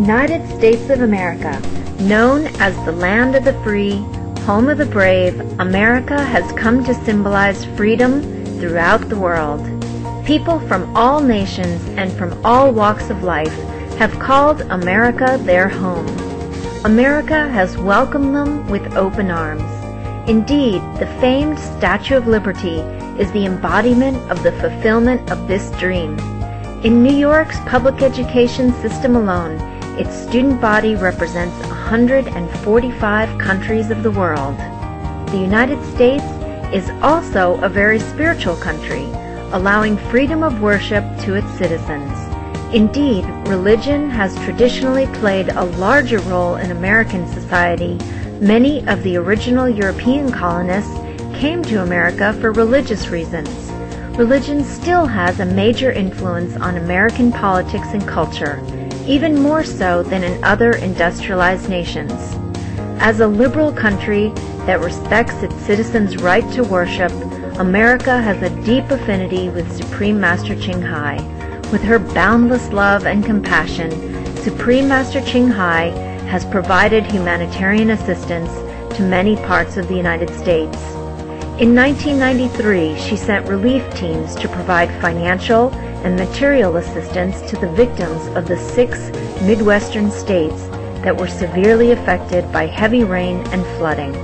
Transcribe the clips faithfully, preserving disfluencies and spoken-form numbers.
United States of America, known as the land of the free, home of the brave, America has come to symbolize freedom throughout the world. People from all nations and from all walks of life have called America their home. America has welcomed them with open arms. Indeed, the famed Statue of Liberty is the embodiment of the fulfillment of this dream. In New York's public education system alone, its student body represents one hundred forty-five countries of the world. The United States is also a very spiritual country, allowing freedom of worship to its citizens. Indeed, religion has traditionally played a larger role in American society. Many of the original European colonists came to America for religious reasons. Religion still has a major influence on American politics and culture, even more so than in other industrialized nations. As a liberal country that respects its citizens' right to worship, America has a deep affinity with Supreme Master Ching Hai. With her boundless love and compassion, Supreme Master Ching Hai has provided humanitarian assistance to many parts of the United States. In nineteen ninety-three, she sent relief teams to provide financial and material assistance to the victims of the six Midwestern states that were severely affected by heavy rain and flooding.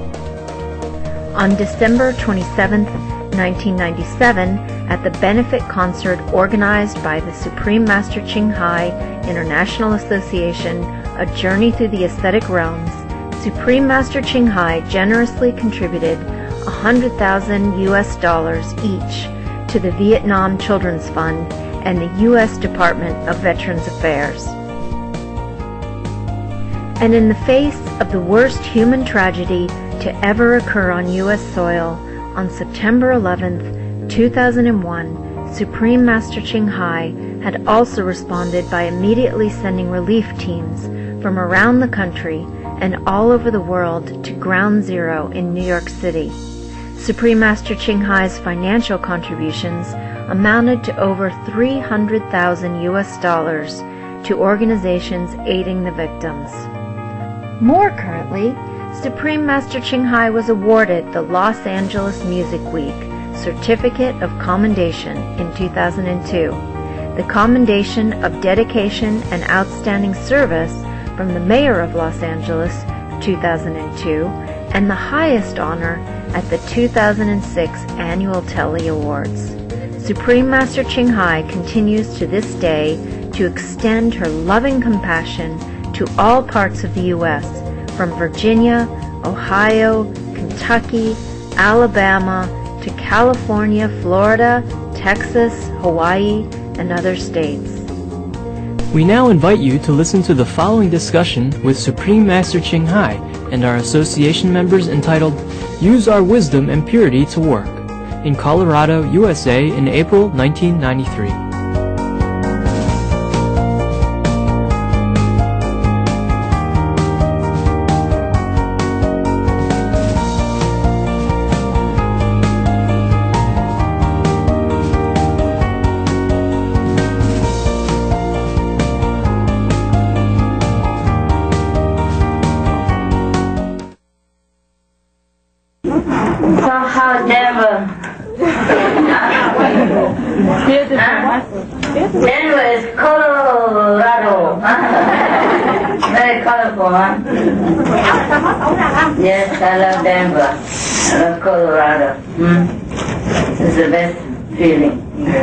On December twenty-seventh, nineteen ninety-seven, at the benefit concert organized by the Supreme Master Ching Hai International Association, A Journey Through the Aesthetic Realms, Supreme Master Ching Hai generously contributed one hundred thousand U S dollars each to the Vietnam Children's Fund and the U S Department of Veterans Affairs. And in the face of the worst human tragedy to ever occur on U S soil, on September eleventh, two thousand one, Supreme Master Ching Hai had also responded by immediately sending relief teams from around the country and all over the world to Ground Zero in New York City. Supreme Master Ching Hai's financial contributions amounted to over three hundred thousand U S dollars to organizations aiding the victims. More currently, Supreme Master Ching Hai was awarded the Los Angeles Music Week Certificate of Commendation in two thousand two, the Commendation of Dedication and Outstanding Service from the Mayor of Los Angeles two thousand two, and the highest honor at the two thousand six Annual Telly Awards. Supreme Master Ching Hai continues to this day to extend her loving compassion to all parts of the U S, from Virginia, Ohio, Kentucky, Alabama, to California, Florida, Texas, Hawaii, and other states. We now invite you to listen to the following discussion with Supreme Master Ching Hai and our association members entitled Use Our Wisdom and Purity to Work, in Colorado, U S A in April nineteen ninety-three. Somehow Denver. Denver is Colorado. Very colorful, huh? Yes, I love Denver. I love Colorado. Hmm? It's the best feeling.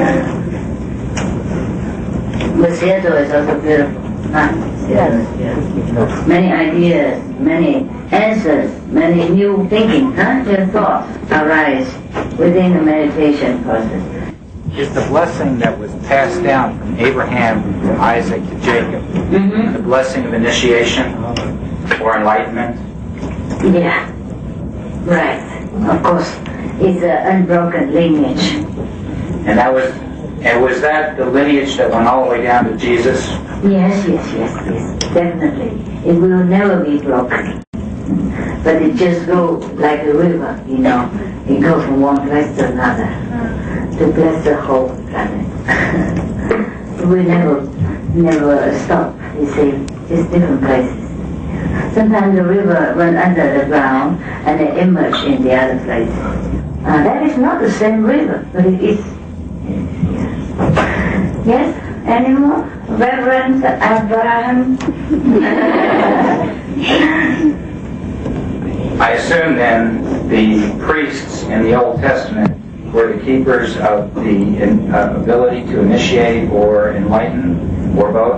But Seattle is also beautiful. Huh? Yes, yes. Many ideas, many answers, many new thinking, huh? New thoughts arise within the meditation process. Is the blessing that was passed down from Abraham to Isaac to Jacob, mm-hmm. the blessing of initiation or enlightenment? Yeah, right. Of course, it's an unbroken lineage. And that was, and was that the lineage that went all the way down to Jesus? Yes, yes, yes, yes, definitely. It will never be broken. But it just goes like a river, you know. It goes from one place to another to bless the whole planet. We never, never stop. you see, it's different places. Sometimes the river runs under the ground and they emerge in the other place. Uh, that is not the same river, but it is. Yes, any more? Reverend Abraham? I assume then the priests in the Old Testament were the keepers of the uh, ability to initiate or enlighten, or both?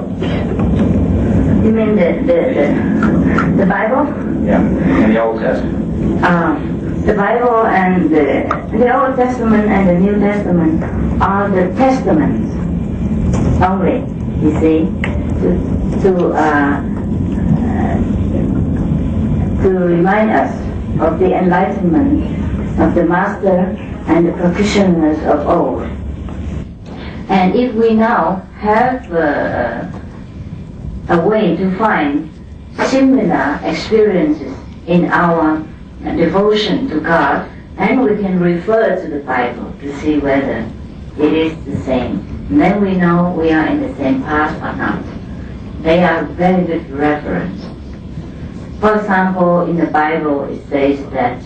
You mean the the, the, the Bible? Yeah, in the Old Testament. Um, the Bible and the, the Old Testament and the New Testament are the testaments only, you see, to to uh, uh, to remind us of the enlightenment of the Master and the practitioners of old. And if we now have uh, a way to find similar experiences in our devotion to God, and we can refer to the Bible to see whether it is the same. And then we know we are in the same path or not. They are very good reference. For example, in the Bible it says that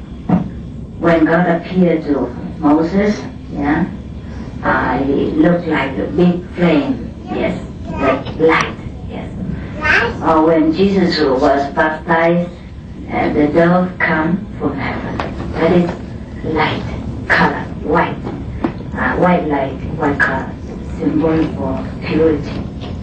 when God appeared to Moses, yeah, uh, he looked like a big flame, yes, like light, yes. Or when Jesus was baptized, and the dove come from heaven, that is light, color, white, uh, white light, white color, symbol for purity.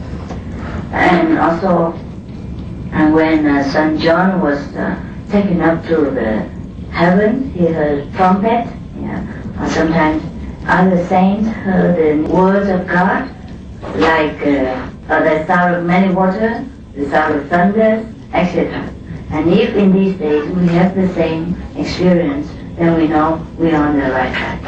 And also, and when uh, Saint John was uh, taken up to the heaven, he heard trumpet, yeah. Or sometimes other saints heard the words of God, like uh, uh, the sound of many waters, the sound of thunder, et cetera. And if in these days we have the same experience, then we know we are on the right track.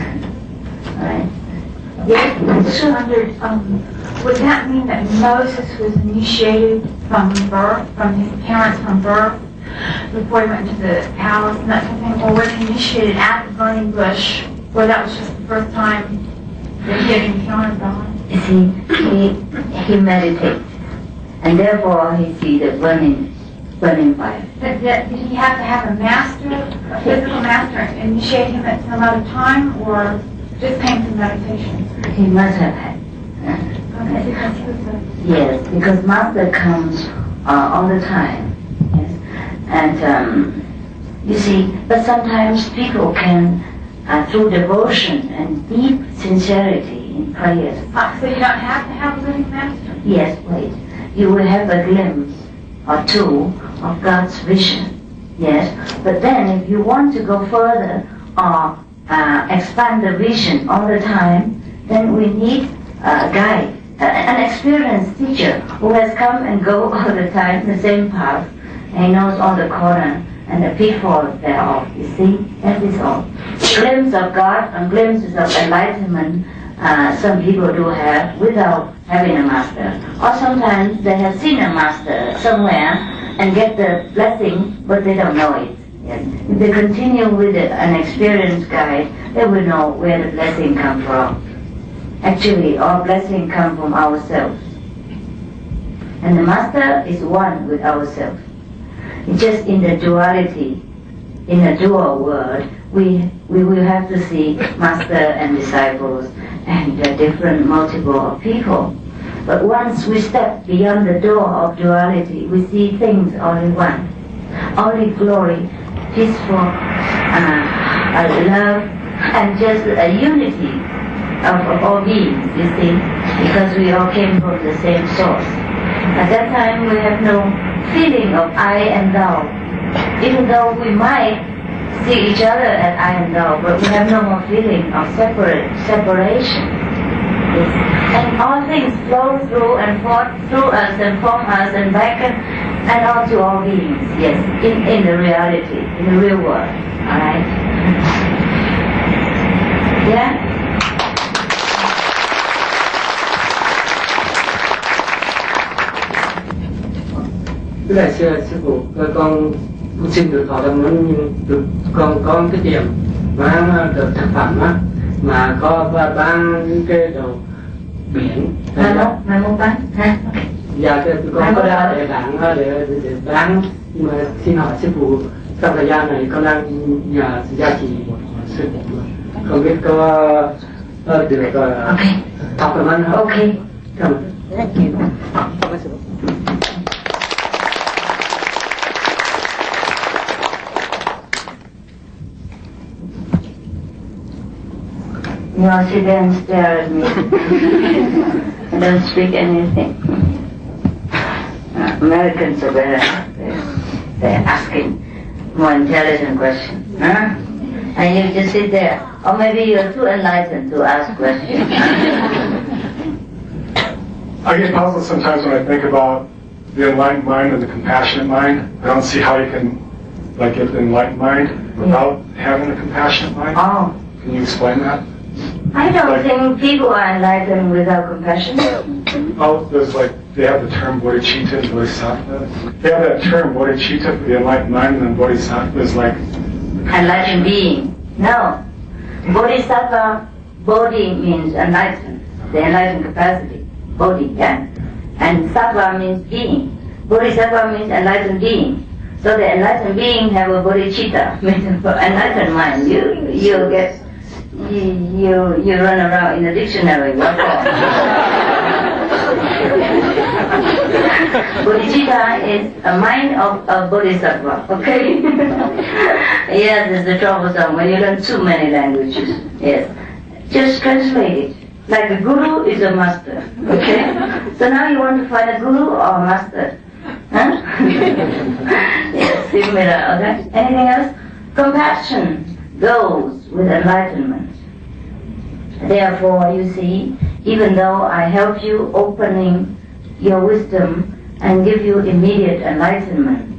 Right? Yes, I just wondered, um, would that mean that Moses was initiated from birth, from his parents from birth, before he went into the palace and that kind of thing, or was he initiated at the burning bush, where that was just the first time that he had encountered God? You see, he, he meditates, and therefore he sees the burning burning fire. But did he have to have a master, a physical master, initiate him at some other time, or just came through meditation? He must have had. Okay, because he was a... Yes, because Master comes uh, all the time. Yes, and um, you see, but sometimes people can, uh, through devotion and deep sincerity in prayers. Uh, so you don't have to have a living master? Yes, wait. You will have a glimpse or two of God's vision. Yes, but then if you want to go further or uh, expand the vision all the time, then we need a guide, uh, an experienced teacher who has come and go all the time the same path, and he knows all the corner and the pitfalls thereof. You see, that is all. Glimpse of God and glimpses of enlightenment. Uh, some people do have without having a master, or sometimes they have seen a master somewhere and get the blessing, but they don't know it. Yes. If they continue with it, an experienced guide, they will know where the blessing comes from. Actually, all blessing comes from ourselves, and the master is one with ourselves. It's just in the duality, in the dual world, we we will have to see master and disciples and the different multiple of people. But once we step beyond the door of duality, we see things only one, only glory, peaceful, uh, uh, love, and just a unity of, of all beings, you see, because we all came from the same source. At that time, we have no feeling of I and thou, even though we might see each other as I and thou, but we have no more feeling of separate separation. Yes. And all things flow through and forth through us and from us and back and, and on to all beings. Yes, in, in the reality, in the real world. All right. Yeah. Tức là sư, sư phụ, con xin được thọ tâm muốn được con có cái điểm mang được thực phẩm á, mà có ba ban cái đồ biển. Mai mốt, mai mốt bán ha. Dạ, con có ra để bạn để để bán, nhưng mà xin hỏi sư phụ trong thời gian này con đang nhờ sự gia trì của sư phụ, không biết có được học được không? Ok. Cảm ơn. Thank you. You all sit there and stare at me. I don't speak anything. Uh, Americans are better. They're, they're asking more intelligent questions. Huh? And you just sit there. Or maybe you're too enlightened to ask questions. I get puzzled sometimes when I think about the enlightened mind and the compassionate mind. I don't see how you can like get the enlightened mind without yeah. having a compassionate mind. Oh. Can you explain that? I don't like, think people are enlightened without compassion. Oh, there's like, they have the term bodhicitta and bodhisattva. They have that term bodhicitta for the enlightened mind, and then bodhisattva is like... Enlightened being. No. Bodhisattva, bodhi means enlightened, the enlightened capacity. Bodhi, yeah? And sattva means being. Bodhisattva means enlightened being. So the enlightened being have a bodhicitta, means enlightened mind. You, you get... You, you you run around in the dictionary. What for? Bodhicitta is a mind of a bodhisattva. Okay. Yes, it's the troublesome when you learn too many languages. Yes, just translate it. Like a guru is a master. Okay. So now you want to find a guru or a master? Huh? Yes, similar. Okay. Anything else? Compassion goes with enlightenment. Therefore, you see, even though I help you opening your wisdom and give you immediate enlightenment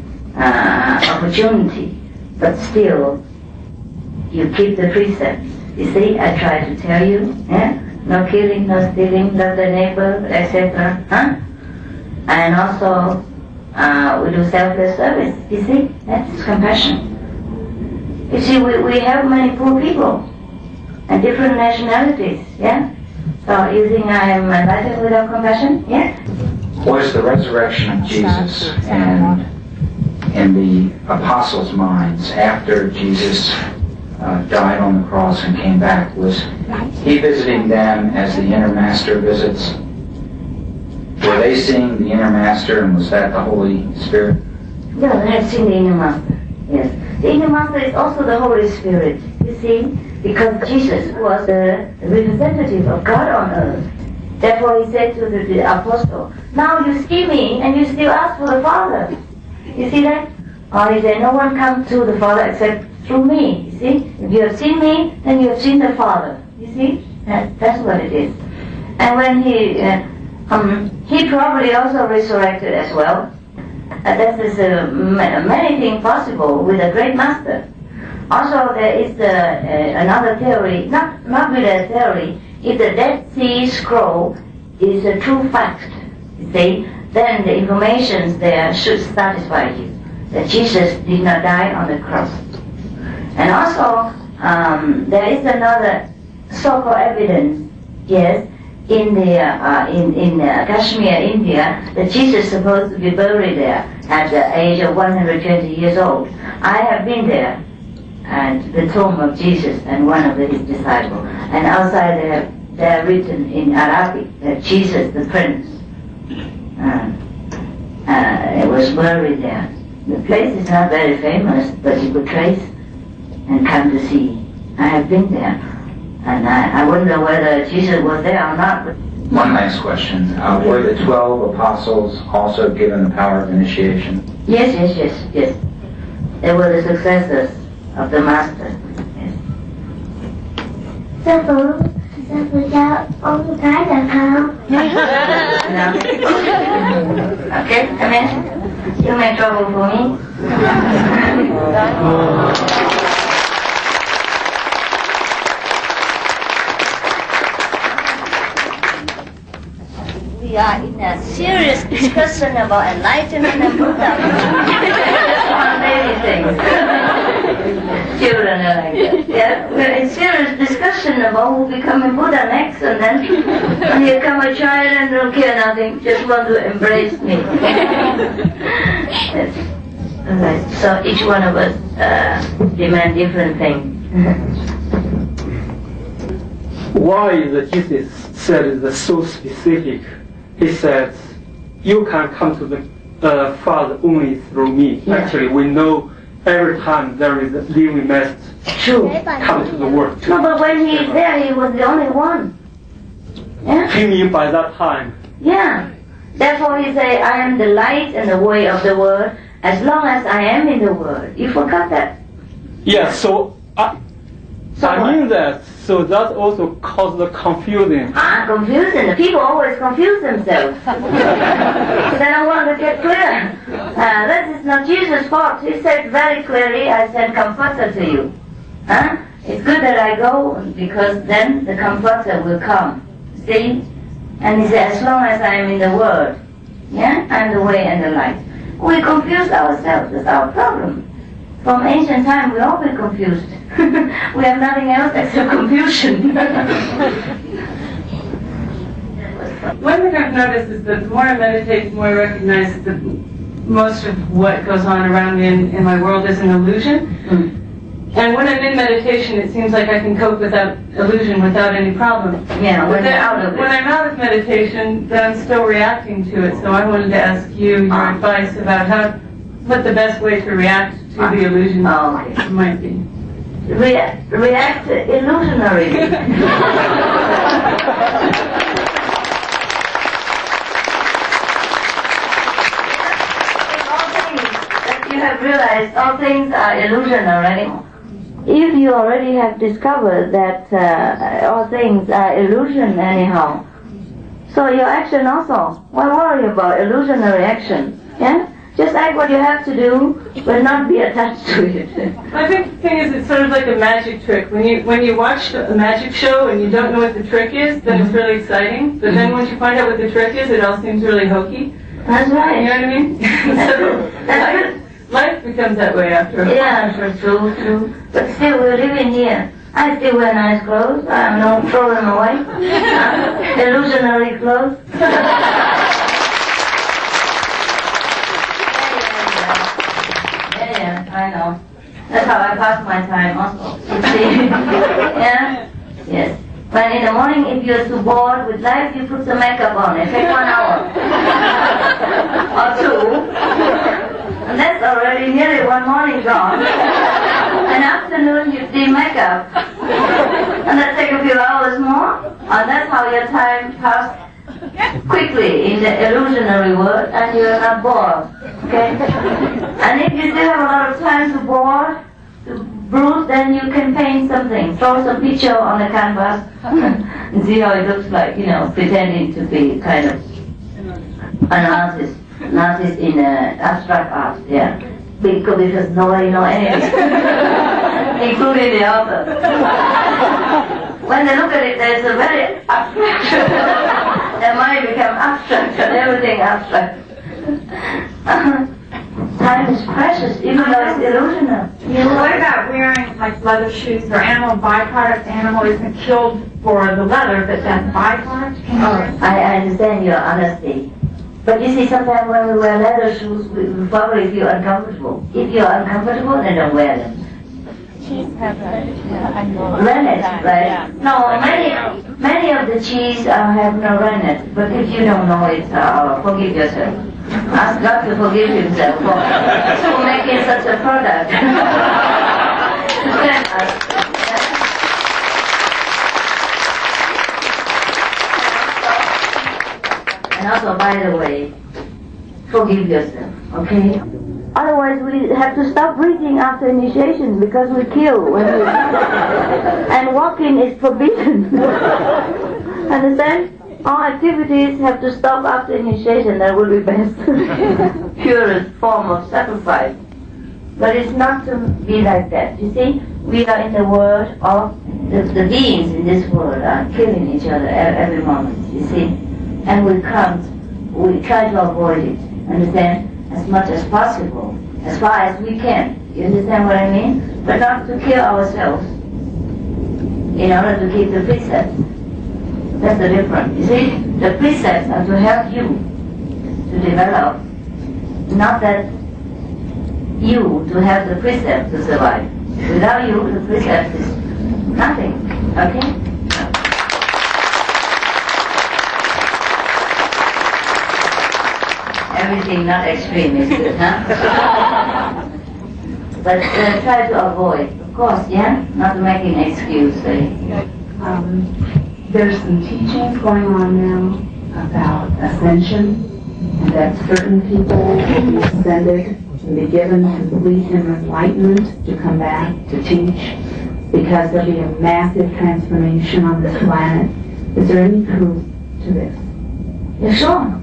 uh, opportunity, but still you keep the precepts. You see, I try to tell you, yeah? No killing, no stealing, love the neighbor, et cetera. Huh? And also, uh, we do selfless service. You see, that's compassion. You see, we, we have many poor people and different nationalities, yeah? So you think I am enlightened without compassion? Yeah? Was the resurrection of Jesus and in the apostles' minds after Jesus uh, died on the cross and came back, was he visiting them as the inner master visits? Were they seeing the inner master, and was that the Holy Spirit? Yeah, they have seen the inner master, yes. The inner master is also the Holy Spirit, you see, because Jesus was the representative of God on earth. Therefore he said to the, the apostle, now you see me and you still ask for the Father. You see that? Or he said, no one comes to the Father except through me. You see? If you have seen me, then you have seen the Father. You see? That, that's what it is. And when he, uh, um, he probably also resurrected as well. Uh, that is uh, many things possible with a great master. Also, there is uh, uh, another theory, not not really a theory. If the Dead Sea Scroll is a true fact, you see, then the information there should satisfy you that Jesus did not die on the cross. And also, um, there is another so-called evidence, yes, in the uh, in in uh, Kashmir, India, that Jesus is supposed to be buried there at the age of one hundred twenty years old. I have been there, and the tomb of Jesus and one of his disciples. And outside there, they are written in Arabic that Jesus, the Prince, uh, uh, was buried there. The place is not very famous, but you could trace and come to see. I have been there, and I, I wonder whether Jesus was there or not. One last question. Uh, were the twelve apostles also given the power of initiation? Yes, yes, yes, yes. They were the successors of the Master. Yes. Sư phụ, sư phụ cho ôm một cái được không? No. Okay, come in. You make trouble for me. We are in a serious discussion about enlightenment and Buddha. On many things. Children are like that. Yeah, we're in serious discussion about who becoming Buddha next, and then when you come a child and don't care nothing, just want to embrace me. Yes. Right. So each one of us uh, demand different things. Why the Jesus said that so specific? He said, "You can come to the uh, Father only through me." Yeah. Actually, we know every time there is a living Master True. come to the world. No, but when he is there, he was the only one. Yeah. He mean by that time. Yeah. Therefore he say, I am the light and the way of the world, as long as I am in the world. You forgot that? Yeah. So I, So I what? mean that. So that also caused the confusion. Ah, confusing. The people always confuse themselves. They don't want to get clear. Uh, that is not Jesus' fault. He said very clearly, I send Comforter to you. Huh? It's good that I go because then the Comforter will come. See? And he said, as long as I am in the world, yeah, I am the way and the light. We confuse ourselves. That's our problem. From ancient time, we all been confused. We have nothing else except confusion. One thing I've noticed is that the more I meditate, the more I recognize that most of what goes on around me in, in my world is an illusion. Mm. And when I'm in meditation, it seems like I can cope without illusion, without any problem. Yeah, But when then, you're out of it. when I'm out of meditation, then I'm still reacting to it. So I wanted to ask you your Ah. advice about how, what the best way to react to Ah. the illusion Oh, okay. might be. Rea- react illusionarily. All things that you have realized, all things are illusion already. If you already have discovered that uh, all things are illusion anyhow, so your action also, why worry about illusionary action? Yeah? Just act what you have to do, but not be attached to it. I think the thing is, it's sort of like a magic trick. When you when you watch a magic show and you don't know what the trick is, then it's really exciting. But then once you find out what the trick is, it all seems really hokey. That's You know right. what I mean? So That's life, good. life becomes that way after a while. Yeah, true, true, true. But still, we're living here. I still wear nice clothes. I don't throw them away. Uh, illusionary clothes. Yeah, yeah, I know. That's how I pass my time also. You see? Yeah? Yes. When in the morning, if you're too bored with life, you put some makeup on. It takes one hour. Or two. And that's already nearly one morning gone. And afternoon, you do makeup. And that takes a few hours more. And that's how your time passes quickly in the illusionary world, and you're not bored. Okay? And if you still have a lot of time to bore, to brood, then you can paint something. Throw some picture on the canvas and see how it looks like, you know, pretending to be kind of an artist. An artist in uh, abstract art, yeah. Because, because nobody knows anything, including the author. When they look at it, there's a very abstract. Their mind becomes abstract and everything abstract. Time is precious, even though it's illusional. What about wearing like leather shoes or animal byproducts? Animal isn't killed for the leather, but that byproduct can Oh, I, I understand your honesty. But you see, sometimes when we wear leather shoes, we, we probably feel uncomfortable. If you're uncomfortable, then don't wear them. Cheese have a, yeah, I know. Rennet, right? Yeah. No, many many of the cheese uh, have no rennet. But if you don't know it, uh, forgive yourself. Ask God to forgive himself for, for making such a product. And also, by the way, forgive yourself, okay? Otherwise, we have to stop breathing after initiation because we kill when we and walking is forbidden. Understand? All activities have to stop after initiation. That will be best, purest form of sacrifice. But it's not to be like that. You see, we are in the world of the, the beings in this world are killing each other every moment. You see, and we can't. We try to avoid it. Understand? As much as possible. as far as we can. You understand what I mean? But not to kill ourselves in order to keep the precepts. That's the difference. You see, the precepts are to help you to develop, not that you to have the precepts to survive. Without you, the precepts is nothing. Okay? Everything not extreme is good, huh? But uh, try to avoid, of course, yeah? Not making an excuse. Eh? Um, there's some teachings going on now about ascension, and that certain people will be ascended and be given complete inner enlightenment to come back to teach, because there'll be a massive transformation on this planet. Is there any truth to this? Yeah, sure.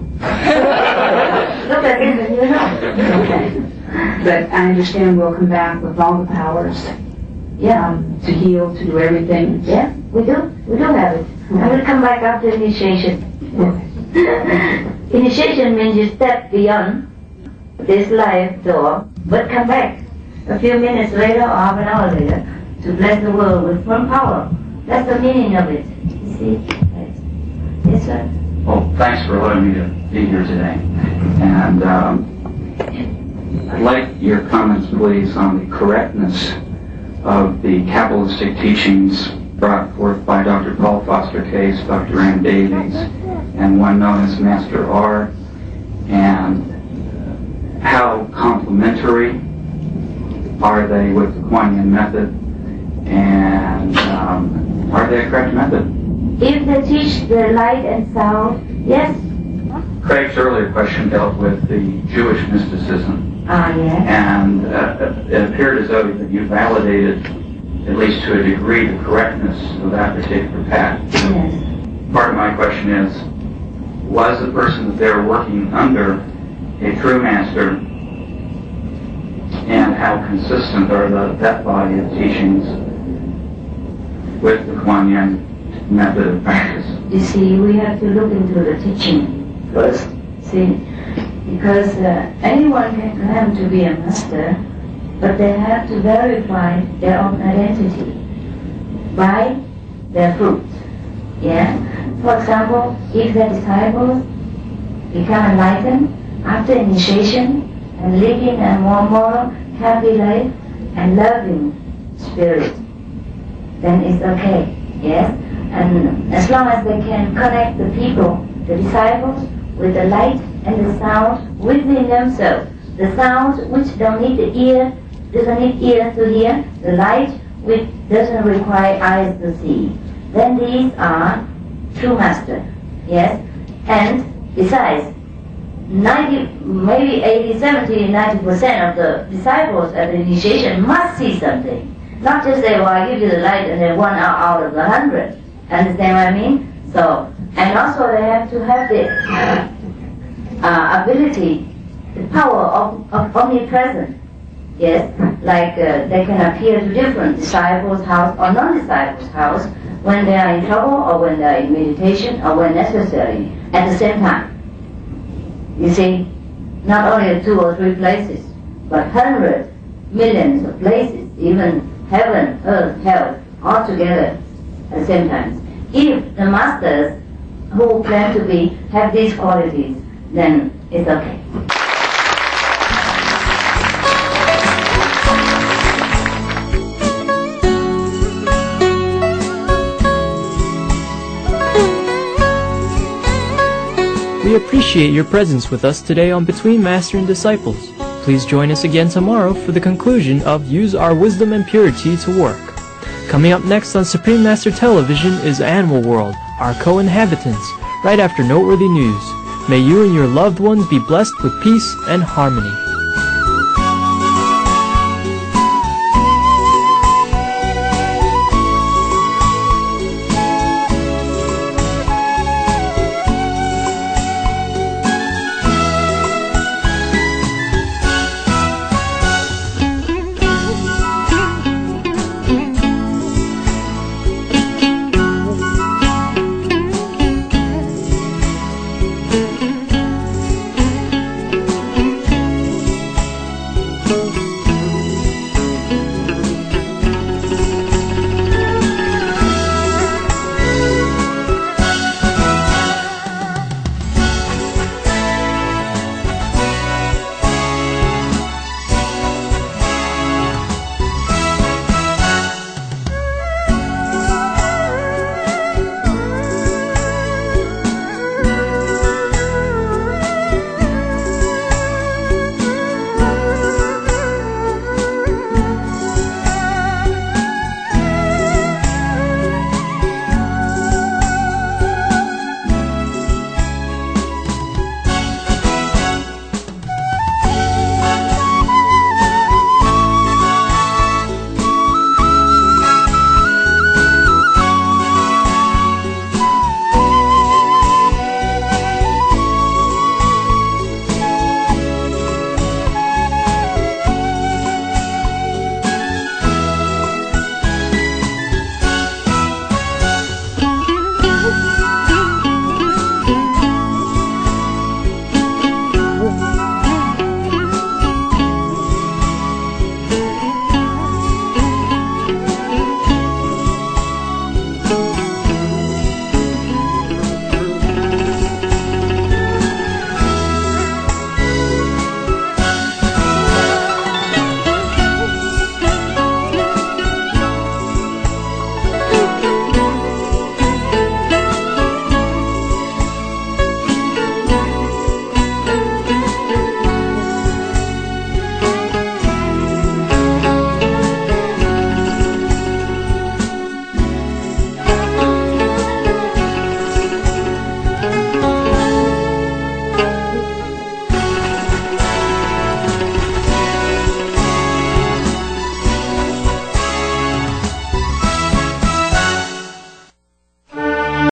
Look at it and you know. Okay. But I understand we'll come back with all the powers. Yeah. Um, to heal, to do everything. Yeah, we do. We do have it. I will come back after initiation. Initiation means you step beyond this life door, but come back a few minutes later or half an hour later to bless the world with full power. That's the meaning of it. You see? Yes, sir. Well, thanks for letting me to be here today. And um, I'd like your comments, please, on the correctness of the Kabbalistic teachings brought forth by Doctor Paul Foster Case, Doctor Ann Davies, and one known as Master R, and how complementary are they with the Kuan Yin method, and um, are they a correct method? If they teach the light and sound, yes. Craig's earlier question dealt with the Jewish mysticism. Ah, yes. And uh, it appeared as though that you validated, at least to a degree, the correctness of that particular path. Yes. Part of my question is, was the person that they were working under a true master, and how consistent are the, that body of teachings with the Kuan Yin method of practice? You see, we have to look into the teaching first. See, because uh, anyone can claim to be a master, but they have to verify their own identity by their fruits. Yeah. For example, if the disciples become enlightened after initiation and living a more moral, happy life and loving spirit, then it's okay. Yes. And as long as they can connect the people, the disciples, with the light and the sound within themselves, the sound which don't need the ear, doesn't need ear to hear, the light which doesn't require eyes to see, then these are true master. Yes. And besides, ninety, maybe eighty, seventy, ninety percent of the disciples at the initiation must see something. Not just say, well, I give you the light and then one out, out of the hundred. Understand what I mean? So, and also they have to have the uh, ability, the power of, of omnipresence. Yes, like uh, they can appear to different disciples' house or non-disciples' house when they are in trouble or when they are in meditation or when necessary at the same time. You see, not only two or three places, but hundreds, millions of places, even heaven, earth, hell, all together at the same time. If the masters who claim to be have these qualities, then it's okay. We appreciate your presence with us today on Between Master and Disciples. Please join us again tomorrow for the conclusion of Use Our Wisdom and Purity to Work. Coming up next on Supreme Master Television is Animal World, Our Co-Inhabitants, right after noteworthy news. May you and your loved ones be blessed with peace and harmony.